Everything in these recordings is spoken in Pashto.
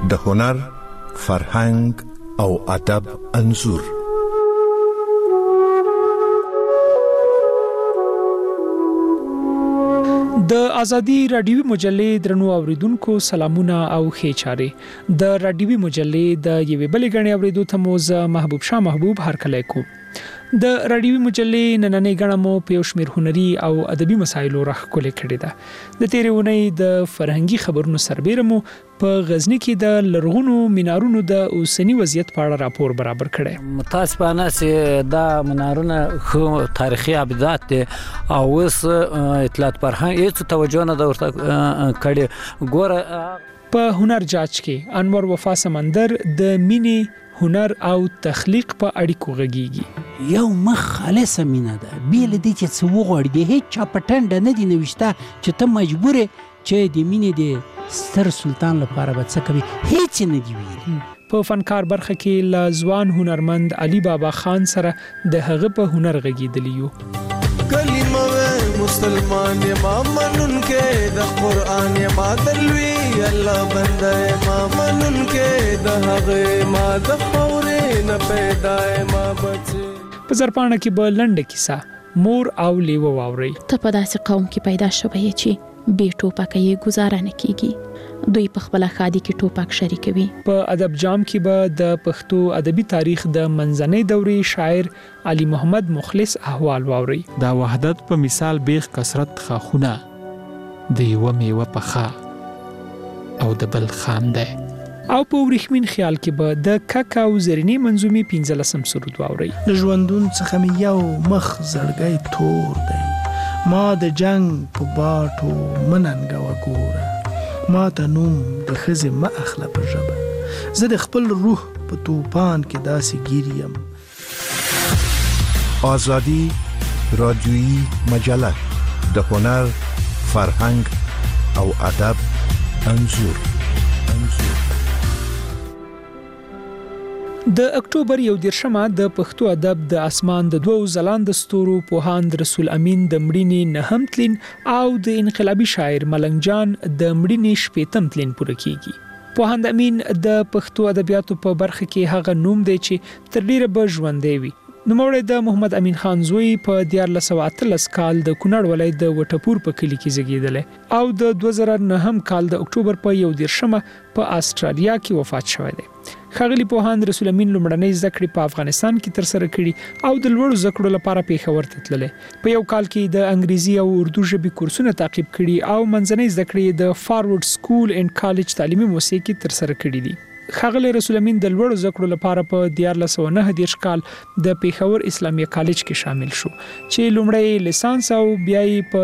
د هنر، فرهنګ او ادب انځور. د ازادي رادیوي مجلې درنو اوریدونکو سلامونه او ښه چاره. د رادیوي مجلې د یوې بلې غړي اوریدو ته مو محبوب شاه محبوب هرکلی کوم. د رادیوي مجلې نننۍ غړه مو په شمیر هنري او ادبي مسایلو راخولې کړې ده. د تیرې ونې د فرهنګي خبرونو سربېره مو په غزنی کې د لرغونو مینارونو د اوسنی وضعیت په اړه راپور برابر کړی. متاسفانه چې دا منارونه خو تاریخي ابدات دي او اوس اطلاعات فرهنګ هیڅ توجه نه ورته کړي. ګوره په هنر جاج کې انور وفا سمندر د مینې، هنر او تخلیق په اړیکو غږیږي. یو مخ خالصه مینه ده، بیل دي چې څو وغوړي دي، هیڅ چا پټنډ نه دي نوښته چې ته مجبور چې د مینې د ستر سلطان لپاره به څه کوي، هیڅ نه دی ویلي. په فنکار برخه کې لا ځوان هنرمند علي بابا خان سره د هغه په هنر غږیدلی یو. کلمه مسلمان ما منن کې د قران ما دلوي الله بنده ما منن کې د هغه ما د خورې نه پیدا ما بچي. په زرپانه کې به لنډه کیسه مور او لیوه واوري. ته په داسې قوم کې پیدا شوی چې بې ټوپکه یې گزاره نه کیږي. دوی په خپل خادي کې ټوپک شریکوي. په ادب جام کې به د پښتو ادبي تاریخ د منځنۍ دورې شاعر علي محمد مخلص احوال واوري. دا وحدت په مثال بیخ کثرت خاخونه د یو میوه پخا او د بل خانده. او په ورېښمین خیال کې به د کاکاو زرینې منظومې 15 سرود واوري. د ژوندون څخه مې یو مخ زړګی تور دی، ما د جنگ په باټو مننګ وګوره، ما ته نوم د ښځې مه اخله په ژبه، زه د خپل روح په توپان کې داسې ګیریم. آزادی رادیویی مجله د هنر، فرهنګ او ادب انځور. د اکتوبر 1 د پښتو ادب د اسمان د دوو ځلاند ستورو پوهاند رسول امین د مړینې 9م تلین او د انقلابي شاعر ملنګ جان د مړینې 15م تلین پوره کیږي. پوهاند امین د پښتو ادبیاتو په برخه کې هغه نوم دی چې تر ډیره به ژوندی وي. نوموړی د محمد امین خان زوی په 1413 کال د کونړ ولایت د وټپور په کلی کې زیږیدلی او د 2009 کال د اکتوبر په 11 په استرالیا کې وفات شوی دی. ښاغلي پوهاند رسول امین لومړنۍ زده کړې په افغانستان کې ترسره کړي او د لوړو زده کړو لپاره پیښور ته تللی. په یو کال کې د انګریزي او اردو ژبې کورسونه تعقیب کړي او منځنۍ زده کړې د فارورډ سکول اینډ کالج تعلیمي موسسې کې ترسره کړي دي. ښاغلی رسول امین د لوړو زده کړو لپاره په 1439 کال د پیښور اسلامیه کالج کې شامل شو چې لومړی لیسانس او بیا یې په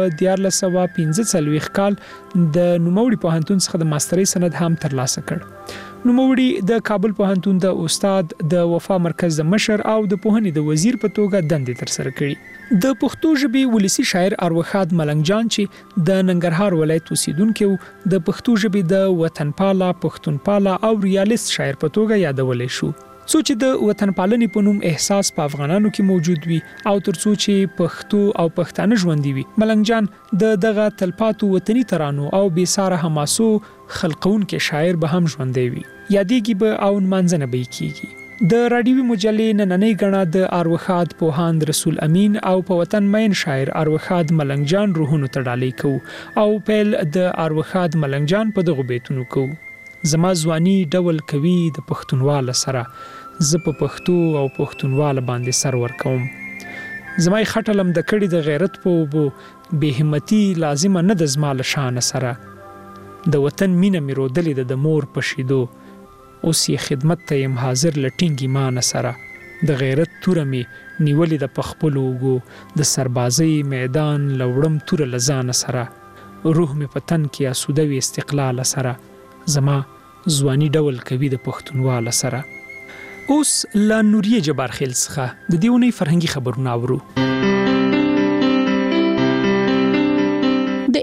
1445 کال د نوموړي پوهنتون څخه د ماسترۍ سند هم ترلاسه کړ. نوموړي د کابل پوهنتون د استاد، د وفا مرکز د مشر او د پوهنې د وزیر په توګه دندې ترسره کړي. د پښتو ژبې ولسی شاعر اروخاد ملنګ جان چې د ننګرهار ولایت اوسیدونکو د پښتو ژبې د وطنپاله، پښتونپاله او ریالیست شاعر په توګه یادولې شو. څو چې د وطنپالنې په نوم احساس په افغانانو کې موجود وي او ترڅو چې پښتو او پښتانه ژوندي وي، ملنګ جان د دغه تلپاتو وطني ترانو او بې ساره حماسو خلقونکي شاعر به هم ژوندی وي. یادېږي به او نمانځنه به کیږي. د رادیوي مجلې نننۍ غړه د اروخاد پوهاند رسول امین او په وطن مین شاعر اروخاد ملنګ جان روحونو ته ډالۍ کوو او پیل د اروخاد ملنګ جان په دغه بیتونو کوو. زما ځواني ډول کوي د پښتونواله سره، زه په پښتو او پښتونواله باندې سر ورکوم. زما خټلم د کړي د غیرت په وبو، بې همتی لازمه نه د زما له شان سره، د وطن مینه مې رودلې د مور په شیدو، اوس یې خدمت ته یم حاضر لټینګ ایمان سره، د غیرت توره مې نیولې د پخپلو اوږو، د سربازۍ میدان لوړم توره له ځانه سره، روح مې په تن کې آسوده وي استقلال سره، زما ځواني ډول کوي د پښتونواله سره. اوس له نوریه جبارخیل څخه د دې اونۍ فرهنګي خبرونه اورو. د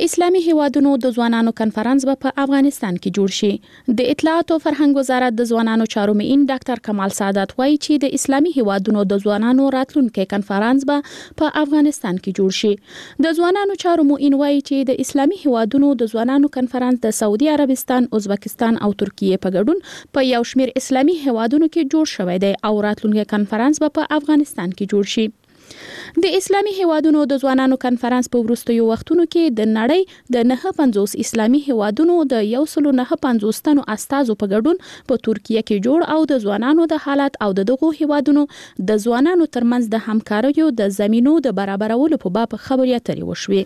د اسلامي هیوادونو د ځوانانو کنفرانس به په افغانستان کې جوړ شي. د اطلاعات او فرهنګ وزارت د ځوانانو چارو معین ډاکټر کمال سعادت وایي چې د اسلامي هیوادونو د ځوانانو راتلونکي کنفرانس به په افغانستان کې جوړ شي. د ځوانانو چارو معین وایي چې د اسلامي هیوادونو د ځوانانو کنفرانس د سعودي عربستان، ازبکستان او ترکیه په ګډون په یو شمېر اسلامي هیوادونو کې جوړ شوی دی او راتلونکي کنفرانس به په افغانستان کې جوړ شي. د اسلامي هیوادونو د ځوانانو کنفرانس په وروستیو وختونو کې د نړۍ د 950 اسلامي هیوادونو د 150 تنو استازو په ګډون په ترکیه کې جوړ او د ځوانانو د حالت او دغه هیوادونو د ځوانانو ترمنځ د همکاریو د زمینو د برابرولو په باب خبرې اترې وشوې.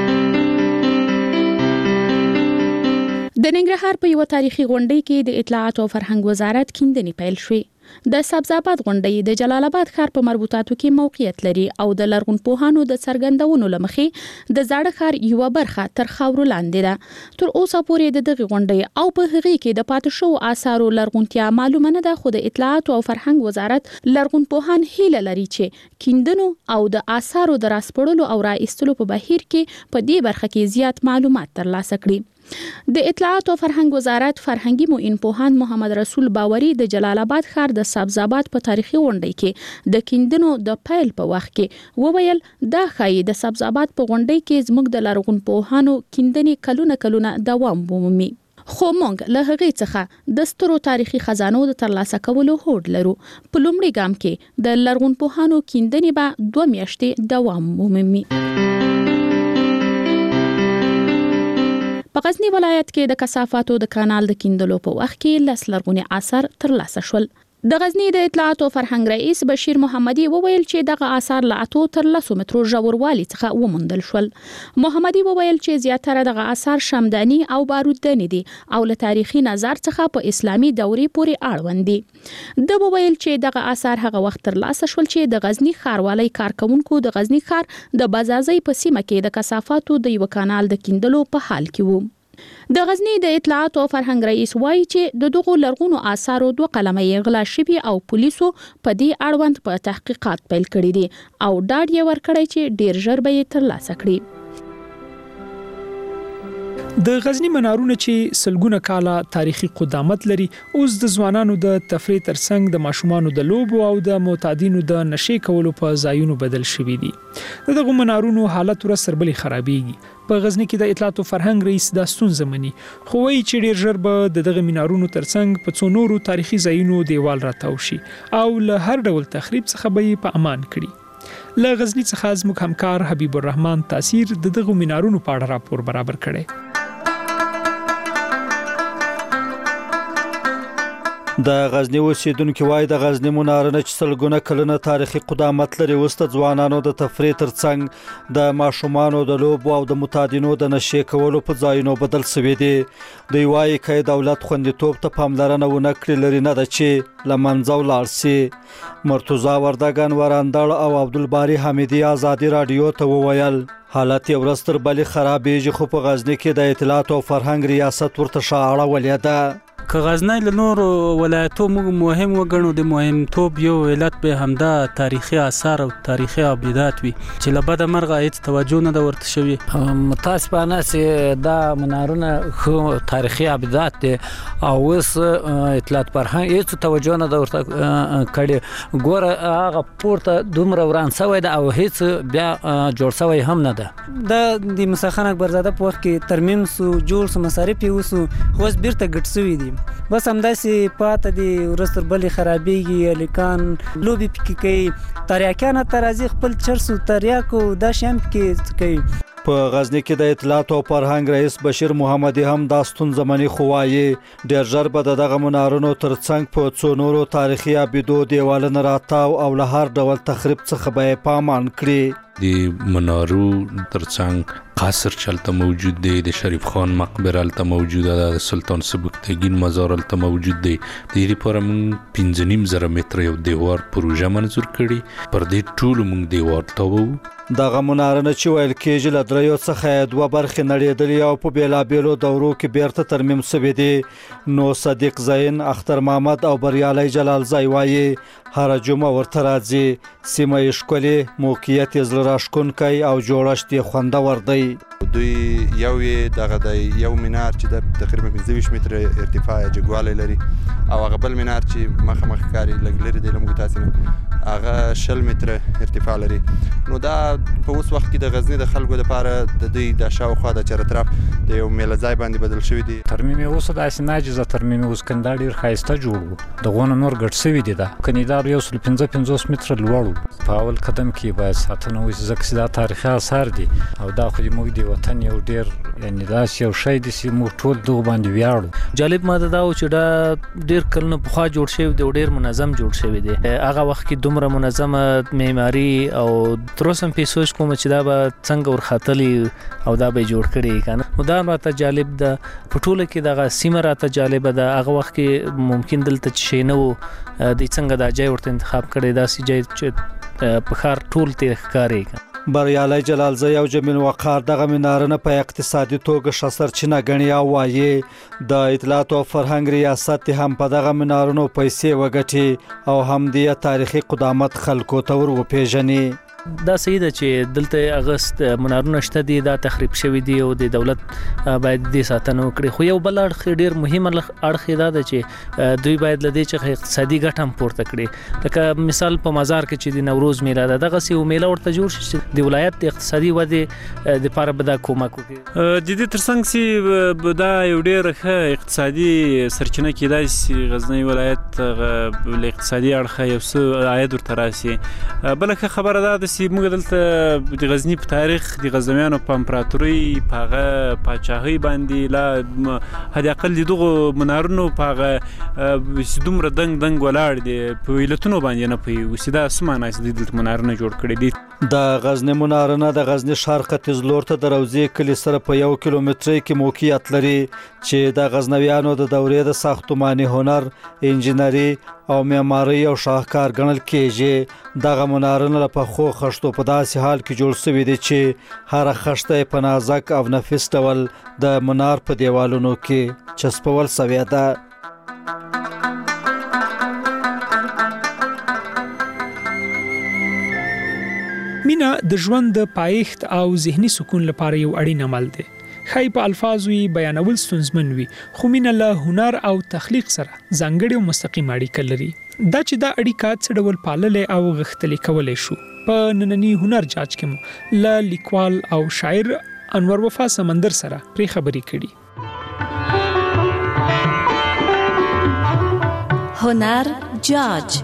د ننګرهار په یو تاریخي غونډه کې د اطلاعات او فرهنګ وزارت کیندنې پیل شوې. د سبزاباد غونډه د جلال آباد ښار په مربوطاتو کې موقعیت لري او د لرغونپوهانو د څرګندونو لمخې د زاړه ښار یو برخه تر خاورو لاندې ده. تر اوسه پورې د دغه غونډې او په هغه کې د پاتې شو آثارو لرغونتیا معلومه نه ده، خو د اطلاعات او فرهنګ وزارت لرغونپوهان هیله لري چې کیندنو او د آثارو د راسپړلو او راایستلو په بهیر کې په دې برخه کې زیات معلومات ترلاسه کړي. د اطلاعات او فرهنګ وزارت فرهنګي معین پوهاند محمد رسول باوري د جلال آباد ښار د سبزاباد په تاریخي غونډه کې د کیندنو د پیل په وخت کې وویل دا ښایي د سبزاباد په غونډه کې زموږ د لرغونپوهانو کیندنې کلونه دوام ومومي. خو موږ له هغې څخه د سترو تاریخي خزانو د ترلاسه کولو هوډ لرو. په لومړي ګام کې د لرغونپوهانو کیندنې به 2 میاشتې دوام ومومي. په غزنی ولایت کې د کثافاتو د کانال د کیندلو په وخت کې 10 لرغوني آثار ترلاسه شول. د غزنی د اطلاعات او فرهنګ رئیس بشیر محمدي وویل چې دغه آثار له 8 تر 10 مترو ژوروالي څخه وموندل شول. محمدي وویل چې زیاتره دغه آثار شمداني او بارودداني دي او له تاریخي نظر څخه په اسلامي دورې پورې اړوند دي. د وویل چې دغه آثار هغه وخت ترلاسه شول چې د غزنی ښاروالۍ کارکونکو د غزنی ښار د بازازي په سیمه کې د کثافاتو د یو کانال د کیندلو په حال کې وو. د غزنی د اطلاعات او فرهنګ رئیس وایي چې د دغو لرغونو آثارو 2 قلمه یې غلا شوي او پولیسو په دې اړوند په تحقیقات پیل کړي دي او ډاډ یې ورکړی چې ډیر ژر به یې ترلاسه کړي. د غزنی منارونه چې سلګونه کاله تاریخي قدامت لري اوس د ځوانانو د تفریح ترڅنګ د ماشومانو د لوبو او د معتادینو د نشې کولو په ځایونو بدل شوي دي. دغه منارونو حالت ورځ تر بلې خرابېږي. په غزنی کې د اطلاعات او فرهنګ رئیس دا ستونزه مني، خو وایي چې ډیر ژر به دغه منارونو ترڅنګ په څو نورو تاریخي ځایونو دیوال راتاو شي او له هر ډول تخریب څخه به یې په امان کړي. له غزنی څخه زموږ همکار حبیب الرحمن تاثیر د دغه منارونو په اړه راپور برابر کړي. د غزنی اوسیدونکو وایي د غزنی منارونه چې سلګونه کلونه تاریخي قدامت لري اوس د ځوانانو د تفریح ترڅنګ د ماشومانو د لوبو او د معتادینو د نشې کولو په ځایونو بدل شوي دي. دوی وایي چې دولت خوندیتوب ته پاملرنه ونه کړې لري نه ده چې له منځه ولاړ شي. مرتضی وردګ، انور اندړ او عبدالباری حمیدي آزادي رادیو ته وویل حالت یو ورځ تر بلې خرابېږي، خو په غزنی کې د اطلاعات او فرهنګ ریاست ورته شاړه ولې ده. که غزنی له نورو ولایتو مهم وګڼو د مهمتوب یو علت به همدا تاریخي آثار او تاریخي ابدات وي چې له بده مرغه هیڅ توجه نه ده ورته شوې. متاسفانه چې دا منارونه خو تاریخي ابدات دي او اوس اطلاعات فرهنګ هیڅ توجه نه ده ورته کړې. ګوره هغه پورته دومره وران شوی ده او هیڅ بیا جوړ شوی هم نه ده. د موسی خان اکبرزاده په وخت کې ترمیم سو جوړ سو مصارف یې وسو خو اوس بیرته ګټ شوي دي. بس همداسې پاته دي ورځ تر بلې خرابېږي. هلکان لوبې پکې کوي، تریاکیان ته راځي خپل چرس و تریاک او دا شیان پکې کوي. په غزنی کې د اطلاعات او فرهنګ رئیس بشیر محمدي هم دا ستونزه مني، خو وایي ډېر ژر به دغه منارونو ترڅنګ په څو نورو تاریخي ابدو دیوالونه راتاو او له هر ډول تخریب څخه به یې په امان کړي. د منارو ترڅنګ قصر چلته موجود دی، د شریف خان مقبره الته موجوده ده، د سلطان سبکتګین مزار الته موجود دی. د دې لپاره موږ 15,000 متره یو دیوار پروژه منظور کړي. پر دې ټول موږ دیوار تاوو. دغه منارونه چې ویل کېږي له دریو څخه 2 برخې نړېدلې او په بیلابیلو دورو کې بیرته ترمیم شوي دي. نو صدیق زین، اختر محمد او بریالی جلال زای وایي هر جمعه ورته راځي. سیمه یې ښکلې، موقعیت یې زړه راښکونکی او جوړښت یې خوندور دی. دوی یو دغه د یو مینار چې د تقریبا 25 متره ارتفاع جګوالی لري او هغه بل مینار چې مخ کاری لږ لري دی لمګو تاسو نه هغه 10 متره ارتفاع لري. نو دا په اوس وخت کې د غزنی د خلکو لپاره د دوی د شاوخوا د چرطرف د یو میله ځای باندې بدل شوی دی. ترمیم اوس د اسناجزه ترمیم اوس کنده ډیر خایسته جوړ د غونه نور ګډ شوی دی. دا کنيدار یو 55 متره لوړ په اول قدم کې باید ساتنه وشي ځکه چې دا تاریخي آثار دي او دا خو موږ دی وطن یو ډیر یعنی دا یو شی دي چې موږ ټول دغه باندې ویاړو. جالب ماده دا چې دا ډیر کلونه پخوا جوړ شوی دی ډیر منظم جوړ شوی دی. هغه وخت کې دومره منظمه معماری او تروسم په سوچ کوم چې دا به څنګه ورخاتلی او دا به جوړ کړي کنه. نو دا راته جالب ده په ټوله کې دغه سیمه راته جالب ده. هغه وخت کې ممکن دلته شي نه وو د څنګه دا ځای ورته انتخاب کړي دا سي ځای چې په خار ټول تیر ښکاری. بریالی جلالزی او جمیل وقار دغه منارونه په اقتصادي توګه ښه سرچینه ګڼي او وایي د اطلاعات او فرهنګ ریاست هم په دغه منارونو پیسې وګټي او هم د تاریخي قدامت خلکو ته ور وپیژني. دا صحیح ده چې دلته اغست منارونه شته دي دا تخریب شوی دی او د دولت باید د ساتنه وکړي. خو یو بل اړخ ډیر مهم اړخ دا ده چې دوی باید لدې چې اقتصادي ګټه هم پورته کړي. لکه مثال په مزار کې چې د نوروز میله ده دغه سی میله ورته جوړ شي چې د ولایت د اقتصادي ودې د لپاره به دا کومک وکړي. د دې ترڅنګ چې دا یو ډیر ښه اقتصادي سرچینه کېدای شي غزنی ولایت له اقتصادي اړخه یو څه عاید ورته راسي. بل ښه خبره ده چې موږ دلته د غزنی په تاریخ د غزنویانو په امپراتوري په هغه پاچاهۍ باندې لا حد اقل دغه منارونو په هغه دومره دنګ ولاړ دي په ویلتونو باندې نه پوي وسیدا سمانه چې دلته منارونه جوړ کړي دي. د غزنی منارونه د غزنی شرق ختیځ لور ته د روضې کلی سره په 1 کیلومتر کې موقعیت لري چې د غزنویانو د دورې د ساختماني هنر، انجینری او معماري او شاهکار ګڼل کېږي. دغه منارونه په خو خښتو په داسې حال کې جوړ شوي دي چې هر خښته په نازک او نفیس ډول د منار په دیوالونو کې چسپول شوی ده. مینا د ژوند د پایښت او ذهني سکون لپاره یو اړین عمل دی. خای په الفاظو بیانول ستونزمن وي خو مینا له هنر او تخلیق سره ځانګړی او مستقیم اړیکه لري. دا چې دا اړیکه څه ډول پاللې او غښتلې کولای شو په نننی هنر جاج کې مو له لیکوال او شاعر انور وفا سمندر سره پرې خبرې کړي. هنر جاج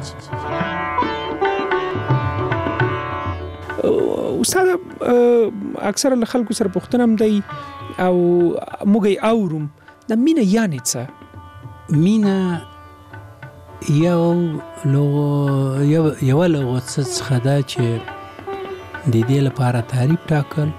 استاد اکثر خلکو سره پوښتنه هم دی او موږ اورم د مینا یعنی څه؟ مینا یو لغت څخه دا چې د دې لپاره تعریف ټاکل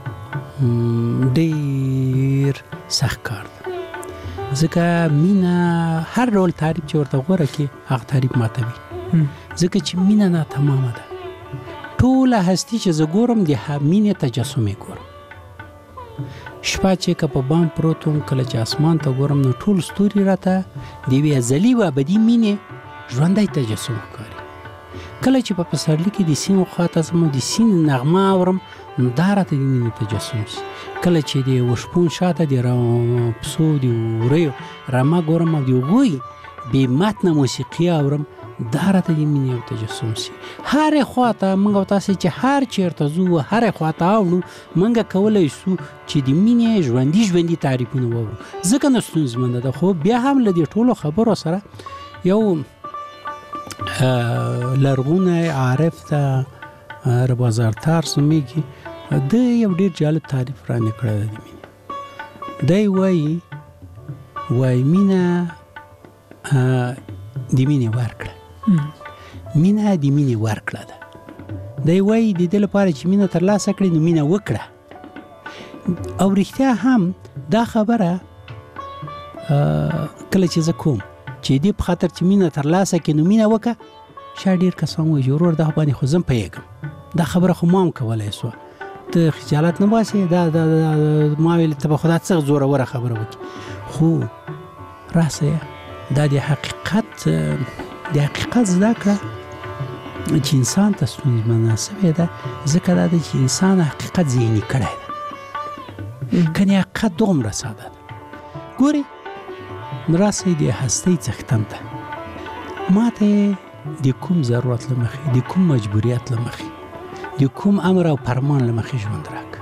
ډیر سخت کار دی ځکه مینا هر ډول تعریف چې ورته غوره کې هغه تعریف ماتوي ځکه چې مینا ناتمامه ده. ټوله هستی چې زه ګورم د مینې تجسمې ګورم. شپه چې په بام پروت وم کله چې اسمان ته ګورم نو ټول ستوري راته د یوې ازلي و ابدي مینې ژوندی تجسم ښکاري. کله چې په پسرلي کې د سیند خواته ځم د سیند نغمه اورم نو دا راته د مینې تجسم شي. کله چې د وشپون شاته د پسو د وریو رمه ګورم او د هغوی بې متنه موسیقي اورم دا راته د مینې یو تجسم شي. هرې خواته موږ تاسې چې هر چېرته ځو هرې خواته اوړو موږ کولی شو چې د مینې ژوندي تعریفونه واورو ځکه نه ستونزمنده ده. خو بیا هم له دې ټولو خبرو سره یو لرغونی عارف ته ربازارتار سمیږي د یو ډېر جالب تعریف رانې کړی ده د مینې. دی وایي مینه د مینې ورکړه مینه د مینې ورکړه ده. دی وایي د دې لپاره چې مینه ترلاسه کړي نو مینه وکړه. او رښتیا هم دا خبره کله چې زه کوم چې دې په خاطر چې مینه ترلاسه کړي نو مینه وکړه شاید ډېر کسان وایي ورور دا باندې خو زه پوهېږم دا خبره خو ما هم کولی سوه ته خجالت نه باسې دا ما ویل ته به خو دا څه زوروره خبره وکړي خو راسه دا د حقیقت زده کړه چې انسان ته ستونزمنه شوې ده ځکه دا ده چې انسان حقیقت ذهني کړی ده کنې حقیقت دومره ساده ده. ګورې راسئ د هستۍ څښتن ته ما ته د کوم ضرورت له مخې د کوم مجبوریت له مخې د کوم امر او فرمان له مخې ژوند راکړه.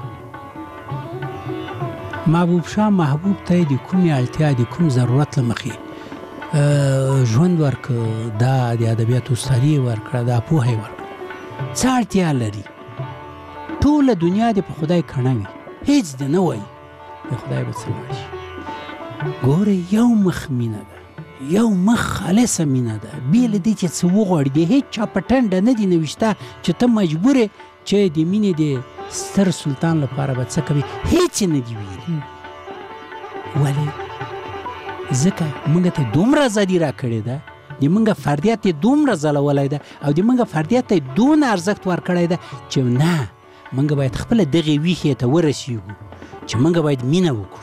محبوب شاه محبوب ته د کومې اړتیا د کوم ضرورت له مخې ژوند ورکړه، دا د ادبیاتو استادي ورکړه، دا پوهه ورکړه. څه اړتیا لري؟ ټوله دنیا د په خدای کڼه وي، هیڅ د نه وایي د خدای به څه لاړ شي. ګوره یو مخ مینه ده، یو مخ خالصه مینه ده، بې له دې چې څه وغواړي د هیڅ چا په ټنډه نه دي نوشته چې ته مجبور یې چې د مینې د ستر سلطان لپاره به څه کوي، هیڅ نه دي ویلي. ولې؟ ځکه موږ ته دومره ازادي راکړې ده، د موږ فردیت یې دومره ځلولی ده او د موږ فردیت ته یې دونه ارزښت ورکړی ده چې نه، موږ باید خپله دغې ویښې ته ورسیږو چې موږ باید مینه وکړو.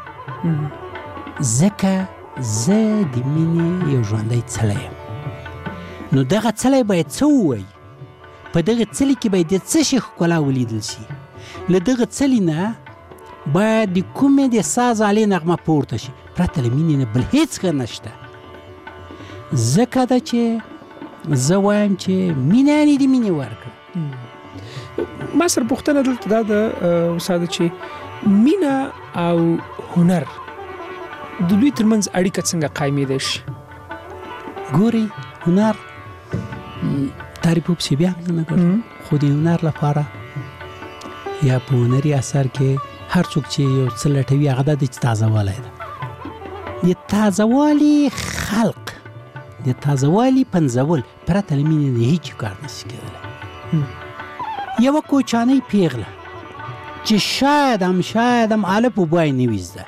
ځکه زه د مینې یو ژوندی څلی یم. نو دغه څلی باید څه ووایي؟ په دغه څلي کې باید د څه شي ښکلا ولیدل شي؟ له دغه څلي نه باید د کومې د ساز آلې نغمه پورته شي، پرته له مینې نه بل هېڅ ښه نشته. ځکه ده چې زه وایم چې مینه یعنې د مینې ورکړه. ما سره پوښتنه دلته دا ده استاده چې مینه او هنر د دوی ترمنځ اړیکه څنګه قایمېدای شي؟ ګوري هنر تعریف پسې بیا هم نه کوم، خو د هنر لپاره یا په هنري اثر کې هر څوک چې یو څه لټوي هغه دا دی چې تازهوالی ده. د تازهوالي خلق، د تازهوالي پنځول پرته له مینې نه هیڅ کار نشي کېدلی. یوه کوچانۍ پیغله چې شاید هم الف و بای نه وي زده،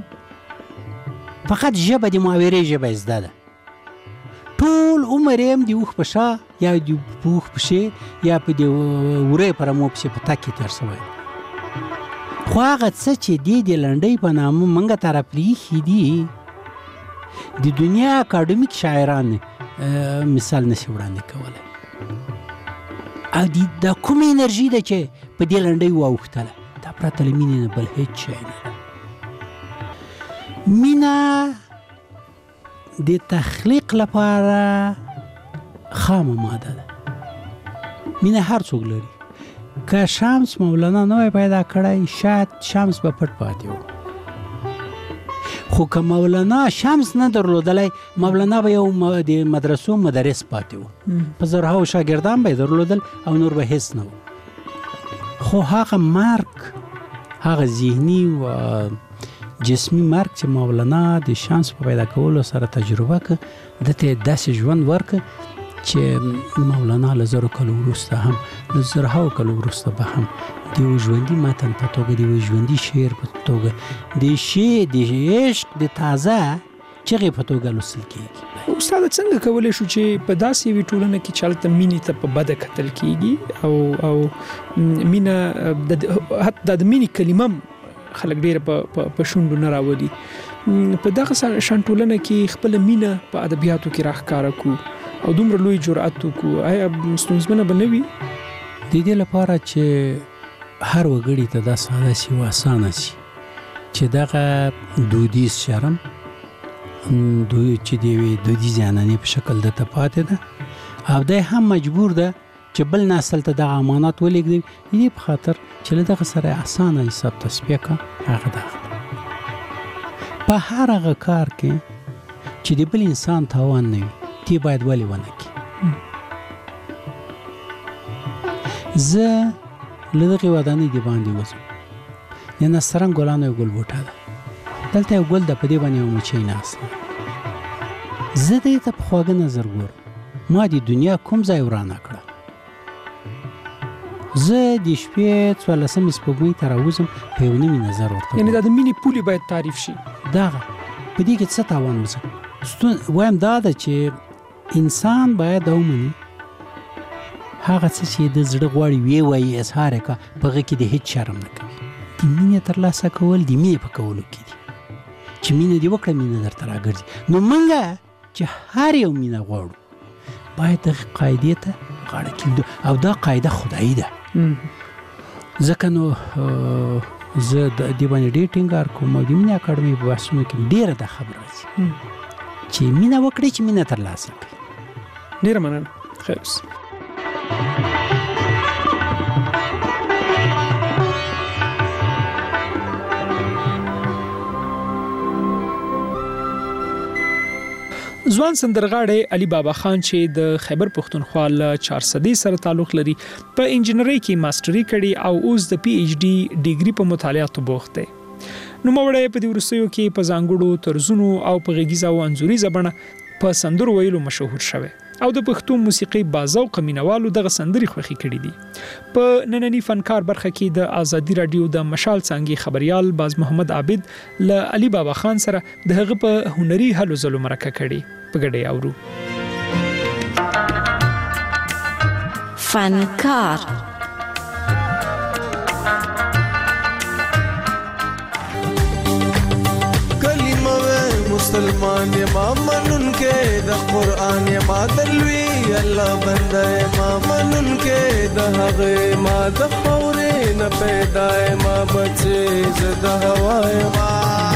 فقط ژبه د محاورې ژبه زده ده، ټول عمر یې هم د اوښ په شا یا د اوښ په شې یا په د وری په رمو پسې په تګ کې تېر شوی. خو هغه څه چې دی د لنډۍ په نامه موږ ته راپرېښي دي د دنیا اکاډمیک شاعران مثال نشي وړاندې کولی. او دا کومه انرژي ده چې په دې لنډۍ واوښتله، دا پرته له مینې نه بل هېڅ شی نه ده. مینه د تخلیق لپاره خامه ماده ده. مینه هر څوک لري. که شمس مولانا نه وای پیدا کړی شاید شمس به پټ پاتې و، خو که مولانا شمس نه درلودلی مولانا به یو د مدرسو مدرس پاتې و، په زرهاو شاګردان به یې درلودل او نور به هیڅ نه و. خو هغه مرګ، هغه ذهني و جسمي مرګ چې مولانا د شمس په پیدا کولو سره تجربه که ده ته داسې ژوند ورکه چې مولانا له زرو کلو وروسته هم له زرهاو کلو وروسته به هم د یو ژوندي متن په توګه د یو ژوندي شعر په توګه د عشق د تازه چغې په توګه لوستل کېږي. استاد څنګه کولی شو چې په داسې یوې ټولنه کې چې هلته مینې ته په بده کتل کېږي او مینه حتی د مینې کلمه خلک ډېره په شونډو نه راولي، په دغه شان ټولنه کې خپله مینه په ادبیاتو کې راښکاره کړو او دومره لوی جرأت وکړو، آیا ستونزمنه به نه وي؟ د دې لپاره چې هر وګړي ته دا ساده شي او اسانه شي چې دغه دودیز شرم چې د یوې دودیزې عنعنې په شکل دته پاتې ده او دی هم مجبور ده چې بل نسل ته دغه امانات ولېږدوي. د دې په خاطر چې له دغه سره اسانه حساب تصفیه کړه هغه دغه په هر هغه کار کې چې د بل انسان تاوان نه وي تی باید ولې ونه کړي. زه له دغې ودانۍ د باندې وځم، د نسترن ګلانو یو ګل بوټه ده، دلته یو ګل ده، په دې باندې یو مچۍ ناسته ده. زه دې ته په خواږه نظر ګورم، ما د دنیا کوم ځای ورانه کړه. زه د شپې 14 سپوږمۍ ته راوځم په یو نوي نظر ورته، یعنې دا د مینې پولې باید تعریف شي. دغه په دې کې څه تاوان وځه وایم دا ده چې انسان باید دا ومني هغه څه چې د زړه غواړي ویې وایي اظهار یې کړه، په هغه کې د هېڅ شرم نه کوي. د مینې ترلاسه کول د مینې په کولو کې دي چې مینه دې وکړه مینه درته راګرځي. نو موږ چې هر یو مینه غواړو باید دغه قاعدې ته په غاړه کې او دا قاعده خدایي ده. ځکه نو زه د دې باندې ډېر ټینګار کوم او د مینې اکاډمي په بحثونو کې ډېره دا خبره راځي چې مینه وکړئ چې مینه ترلاسه کړئ. ډېره مننه. خیر اوسه. ځوان سندرغاړی علي بابا خان چې د خیبر پښتونخوا له 400 سره تعلق لري په انجینرۍ کې ماستري کړي او اوس د پی ایچ ډي ډیګري په مطالعاتو بوخت دی. نو موړی په دې وروستیو کې په ځانګړو طرزونو او په غږیزه او انځوريزه بڼه په سندرو ویلو مشهور شوی او د پښتو موسیقي بازوق مینوالو دغه سندري خوښي کړي دي. په نننی فنکار برخه کې د آزادي رادیو د مشال څنګه خبريال باز محمد عابد له علي بابا خان سره د هغه په هنري هلو ځلو مرکه کړي. په ګډه اورو. فنکار مسلمان ما منن کې د قران ما دلوي الله بنده ما منن کې د هغه ما د خورې نه پیدا ما بچي زده هواي ما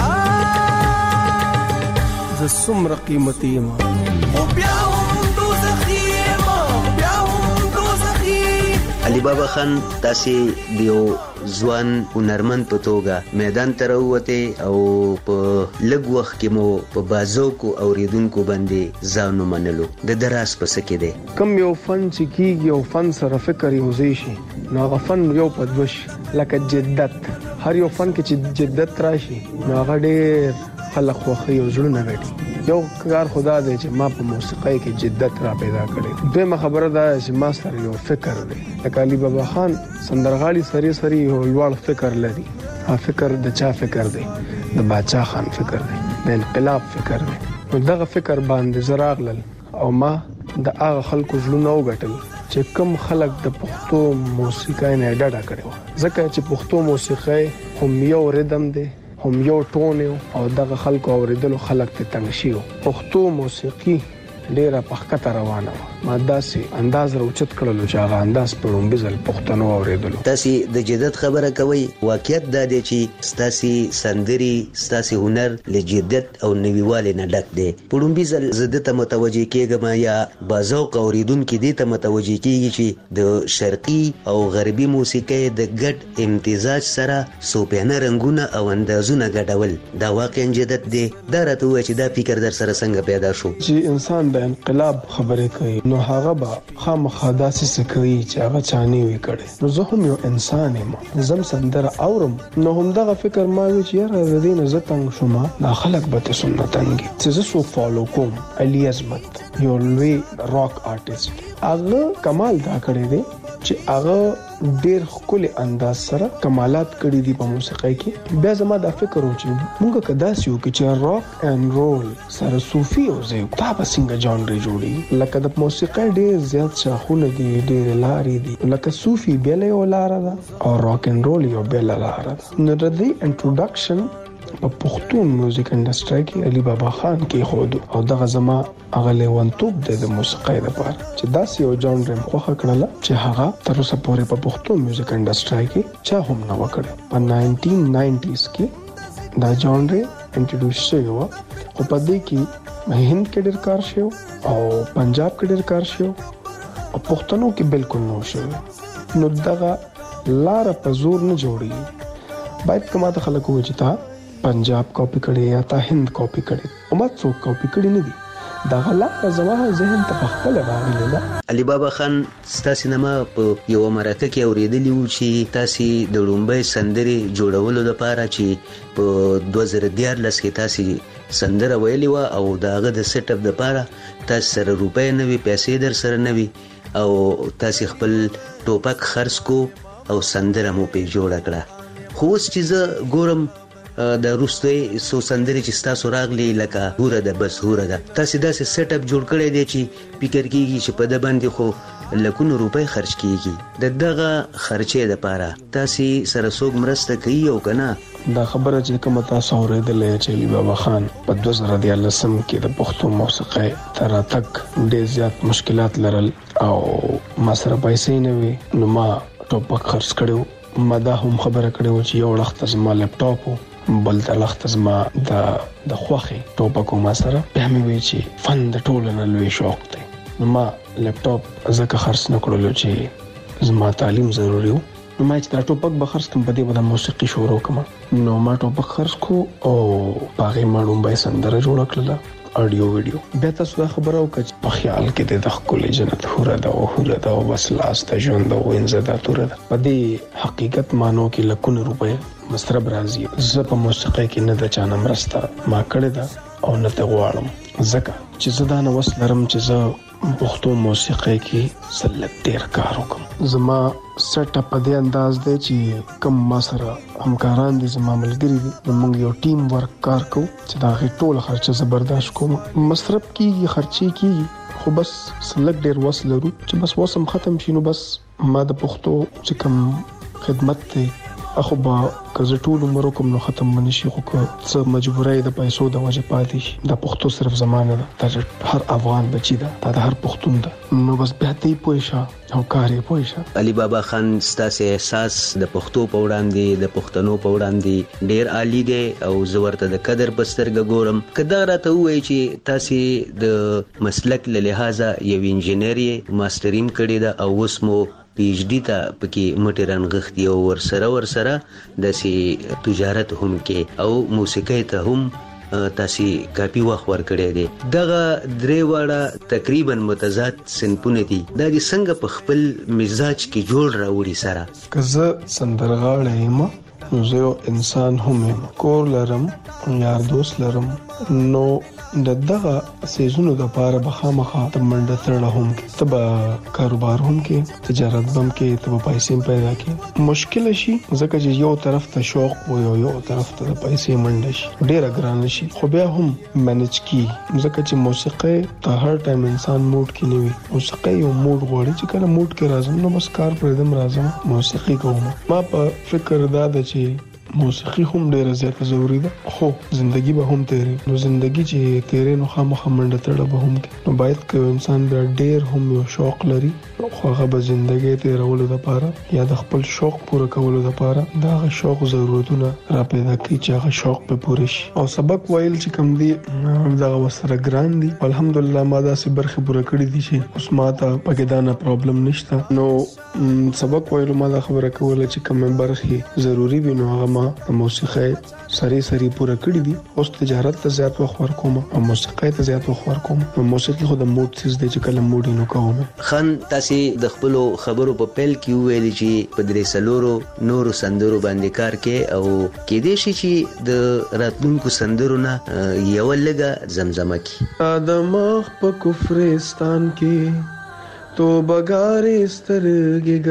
ز سمر قیمتي ما او بیا هم دوزخي ما بیا هم دوزخي. علي بابا خان تاسې دیو ځوان هنرمند په توګه میدان ته راووته او په لږ وخت کې مو په بازوکو اوریدونکو باندې ځان ومنلو. د دراس په څه کې دی کم یو فن چې کیږي او فن سره فکر یوځای شي نو هغه فن یو پدوش لکه جدت. هر یو فن کې چې جدت راشي نو هغه ډېر خلک خوښي او زړونه ګټي. یو کار خدا دی چې ما په موسیقۍ کې جدت را پیدا کړی. دویمه خبره دا چې ما سره یو فکر دی. لکه علي بابا خان سندرغاړي سری یو لوړ فکر لري. ها فکر د چا فکر دی؟ د باچا خان فکر دی، د انقلاب فکر دی. نو دغه فکر باندې زراغلل او ما د هغه خلکو زړونه وګټل چې کوم خلک د پښتو موسیقۍ نه ډډه کړي. ځکه چې پښتو موسیقۍ هم یو ریدم دی، هم یو ټون او دغه خلکو اوریدلو خلک ته تنګ شي. پښتو موسیقي ډیره پخکته روانه و. ما داسې انداز راوچت کړلو چې هغه انداز په لومبي ځل پښتنو اوریدلو. تاسې د جدت خبره کوي. واقعیت دا دی چې ستاسې سندري ستاسې هنر له جدت او نویوالي نه ډک دی. په لومبي ځل زه دته متوجه کېږم یا بازوق اوریدونکي دې ته متوجه کېږي چې د شرقي او غربي موسیقۍ د ګډ امتزاج سره صوفیانه رنګونه او اندازونه ګډول دا واقعا جدت دی. دا راته ووایه چې دا فکر در سره څنګه پیدا شو؟ چې انسان د انقلاب خبرې کوي نو هغه به خامخا داسې څه کوي چې هغه چا نه وي کړی. نو زه هم یو انسان یم، زم سندره اورم نو همدغه فکر ما وي چې یاره د دې نه زه تنګ شوم دا خلک به ته څومره تنګ وي. چې زه څوک فالو کوم علي عظمت یو لوی راک آرټسټ، هغه کمال دا کړی دی چې هغه ډیر ښکلي انداز سره کمالات کړي دي په موسیقۍ کې. بیا زما دا فکر و چې موږ که داسې وکړو چې راک اینډ رول سره صوفي وځي دا به څنګه جانري جوړي. لکه د موسیقۍ ډیر زیات شاخونه دي، ډیر لارې دي. لکه صوفي بیل یو لاره ده او راک اینډ رول یو بیل لاره ده. نو د دې انټروډکشن په پښتون میوزیک انډستری کې علي بابا خان کې خود او دغه زما هغه لیوانتوب د موسیقۍ لپاره چې داسې یو جانر خوښه کړله چې هغه تر اوسه پورې په پښتون میوزیک انډستری کې چا هم نه وکړي. په 1990s کې دا جانر انټروډیوس شوی و خو په دې کې هند کې ډېر کار شو او پنجاب کې ډېر کار شو او پښتنو کې بالکل نه شو. نو دغه لار په زور نه جوړي. باید کومه ته خلک وایي چې تا پنجاب کاپی کړي یا تا هند کاپی کړي او ما څوک کاپی کړي نه دي. دا غلا زما ذهن ته خپل راغلی ده. علي بابا خان ستاسو نامه په یو مرکه کې اوریدلی و چې تاسو د لومبۍ سندري جوړولو لپاره چې په 2014 کې تاسو سندره ویلې و او داغه د سیټ اپ لپاره تاسو سره روپۍ نه وي، پیسې در سره نه وي او تاسو خپل ټوپک خرڅ کو او سندره مو په جوړ کړه. خو اوس چې زه ګورم د روستوي سو سندري چې تاسو راغلي لکه هوره ده بس هوره ده، تاسو داسې سیټ اپ جوړ کړی دی چې فکر کیږي چې په د باندې خو لکونو روپۍ خرج کیږي. د دغه خرچې لپاره تاسو سره څوک مرسته کوي او کنه دا خبره چې کومه تاسو اورېدلې چې علي بابا خان په 2013 کې د پښتو موسیقۍ تر تک ډېر زیات مشکلات لرل او ما سره پیسې نه وي نو ما ټوپک خرڅ کړو. ما دا هم خبره کړو چې یو وخت زما لپټاپ بل د وخت زما د خوخه ټوپک ما سره به مې وی چې فن د ټولو نه لوی شوق دی. نو ما لپټاپ زکه خرڅ نکړلو چې زما تعلیم ضروري و. نو ما چې دا ټوپک به خرڅ کوم په دې باندې موسیقي شروع کوم. نو ما ټوپک خرڅ کو او باغې ما ډومبای سندره جوړ کړله اډیو ویډیو. بیا تاسو دا خبره وکړه په خیال کې د خپل جنت هوره دا او بس لاس ته ژوند او انزدا توره ده. په دې حقیقت مانو کې لکونه روپے مسترب راځي. زه په موسیقۍ کې نه د چانه مرسته ما کړې ده او نه ته غواړم ځکه چې زه دا نه وس لرم چې زه پښتو موسیقۍ کې سلک ډیر کار وکم. زما سیټ اپ په دې انداز دی چې کوم ما سره همکاران دي زما ملګري دي موږ یو ټیم ورک کار کوو چې دا غي ټول خرچه زبرداشت کوم. مصرف کیږي خرچي کیږي خو بس سلک ډیر وس لرو چې بس وسم ختم شینو. بس ما د پښتو چې کوم خدمت ته اخو با کزه ټول عمر کوم نو ختم منشي خو څه مجبورای د پیسو د وجه پاتې شي. د پښتو صرف زمانه ده د هر افغان بچی ده د هر پښتون ده نو بس به ته پوښه او کارې پوښه. علي بابا خان ستاسو احساس د پښتو په وړاندې د پښتنو په وړاندې ډیر عالی دی او زه ورته د قدر بسترګ ګورم. کدا راته وایي چې تاسو د مسلک له لحاظه یو انجینری ماستریم کړی دا او وسمو پی ایچ ډی ته پکې مټی رنغښتي او ورسره د سي تجارت هم کې او موسیقۍ ته هم تاسو کافي وخت ورکړی دی. دغه درې واړه تقریبا متضاد صنفونه دي. دا د څنګه په خپل مزاج کې جوړ راوړي سره. کزه سندرغاړی یم زه یو انسان هم یم کور لرم یار دوست لرم نو دغه سيزونو د پاره بخامخه د منډه تړه هم کې تبا کاروبار هم کې تجارت بم کې تبا پیسې پیدا کې مشکل شي ځکه چې یو طرف ته شوق و یو طرف ته پیسې منډه شي ډیره ګران شي خو بیا هم مانج کی ځکه چې موسیقي ته هر ټایم انسان موډ کې نه وي. موسیقي یو موډ غواړي چې کله موډ کې راځم نو بس کار پر دم راځم موسیقي کوم. ما په فکر دا د چې موسیقي هم ډیره زیاته ضروری ده خو زندگی به هم تیری نو زندگی چې تیرې نو خامخا منډه تړه به هم کې نو باید که انسان بیا ډیر هم یو شوق لري خو هغه به زندگی تیرولو لپاره یا د خپل شوق پوره کولو لپاره دا شوق ضرورتونه را پیدا کوي چې هغه شوق به پوره شي. او سبق ویل چې کوم دی دا وسره ګران دي الحمدلله ما دا سي برخه پوره کړې دي چې اوس ما ته پکې دا نه پرابلم نشته. نو سبق ویلو ما دا خبره کوله چې کوم برخه ضروری وي نو هغه د موسیقۍ سری پوره کړی دي. اوس تجارت ته زیات وخت ورکوم او موسیقۍ ته زیات وخت ورکوم. موسیقي خو د موډ څه د چې کله موډ نو کوم. خان تاسو د خپل خبرو په پیل کې ویل چې په درې سلورو نورو سندرو باندې کار کې او کې دې شي چې د راتلونکو سندرو نه یو لګه زمزمه کی د مخ په کفرستان کې تو بګارې سترګې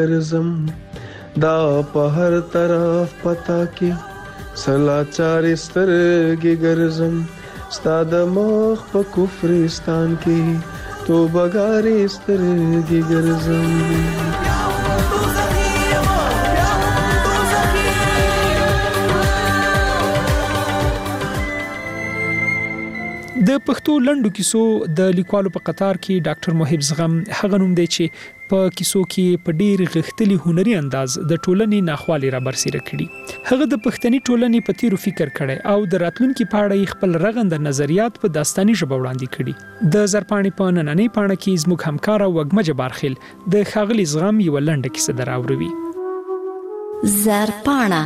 ګرځم دا په هر طرف پتا کې سلاچار سترګې ګرځم ستا د مخ په کفرستان کې تو بګارې سترګې ګرځم. د پښتو لنډو کیسو د لیکوالو په قطار کې ډاکټر محب زغم هغه نوم دی چې په کیسو کې په ډیر غښتلي هنري انداز د ټولنې ناخوالي را برسېره کړي. هغه د پښتني ټولنې په تیرو فکر کړي او د راتلونکي په اړه خپل رغنده نظریات په داستاني ژبه وړاندې کړي. د زرپاڼې په نننۍ پاڼه کې زموږ همکار او وګمجه بارخیل د ښاغلي زغم یو لنډه کیسه دراوړي. زرپاڼه